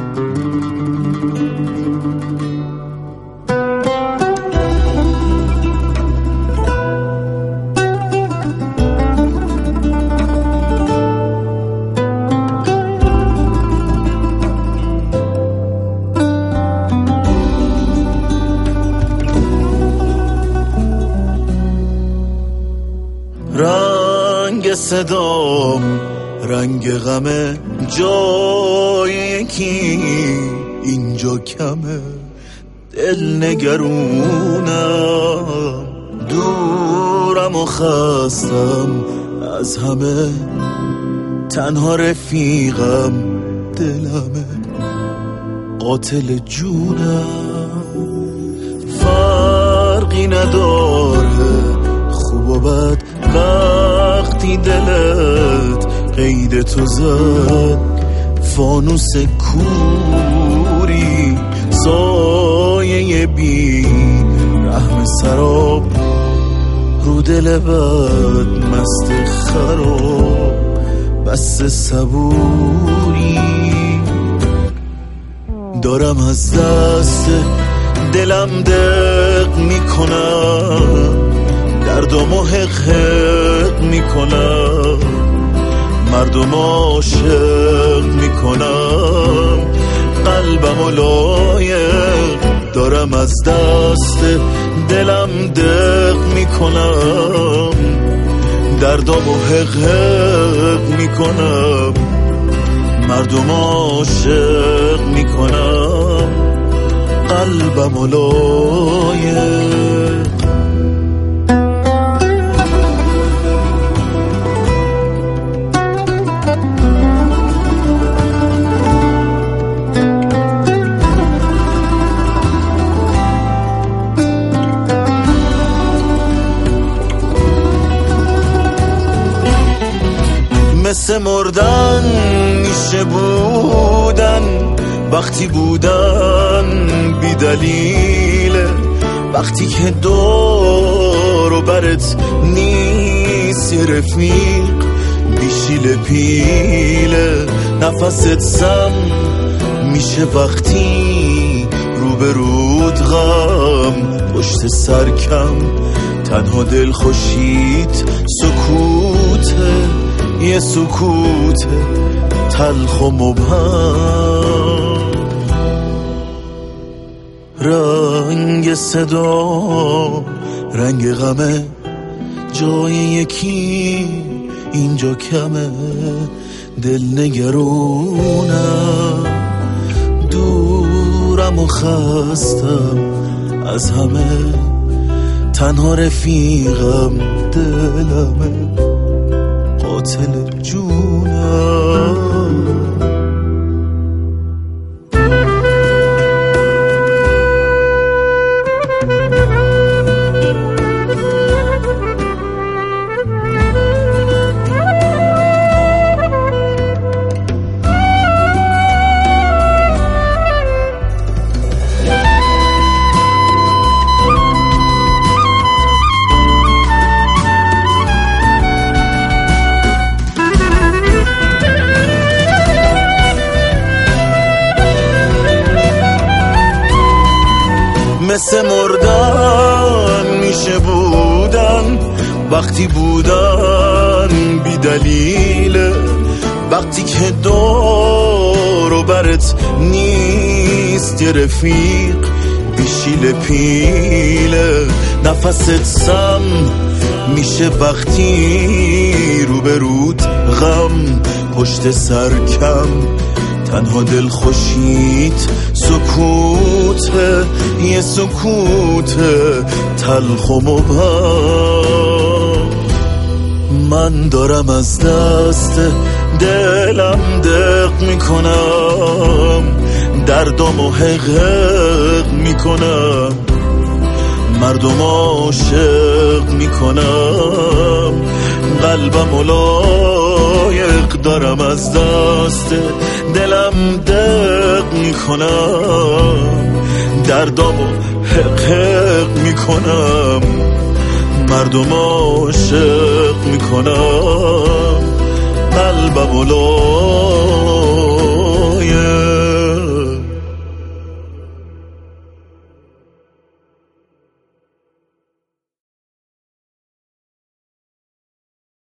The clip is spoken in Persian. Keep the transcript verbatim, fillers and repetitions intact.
رنگ صدام رنگ غمه، جای یکی اینجا کمه، دل نگرونم، دورم و خستم از همه، تنها رفیقم دلمه، قاتل جونم. فرقی نداره خوب و بد وقتی دلت قید تو زد، فانوس کوری سایه بی رحم سراب، رو دل بد مست خراب، بس صبوری دارم از دست دلم دق میکنم، دردم و حق حق میکنم، مردم عاشق میکنم، قلبم و لایق دارم از دست دلم دق میکنم، دردم و حق حق میکنم، مردم عاشق میکنم، قلبم و لایق. مثل مردن میشه بودن، وقتی بودن بی دلیله، وقتی که دور و برت نیست یه رفیق بیشیل پیله، نفست سم میشه وقتی روبرود غم، پشت سرکم تنها دل خوشیت سکوته، یه سکوت تلخ و مبهم. رنگ صدا رنگ غمه، جای یکی اینجا کمه، دل نگرونم، دورم و خستم از همه، تنها رفیقم دلمه، قاتل جونم. مثل مردن میشه بودن، وقتی بودن بی دلیله، وقتی که دور و برت نیست یه رفیق بیشیل پیله، نفست سم میشه وقتی روبرود غم، پشت سرکم تنها دل خوشیت سکوته، یه سکوت تلخ و مبهم. من دارم از دست دلم دق میکنم، دردم و حق حق میکنم، مردم عاشق میکنم، قلبم و لایق دارم از دست دلم دق میکنم، دردم و حق حق میکنم، مردم عاشق میکنم، قلبم و لایق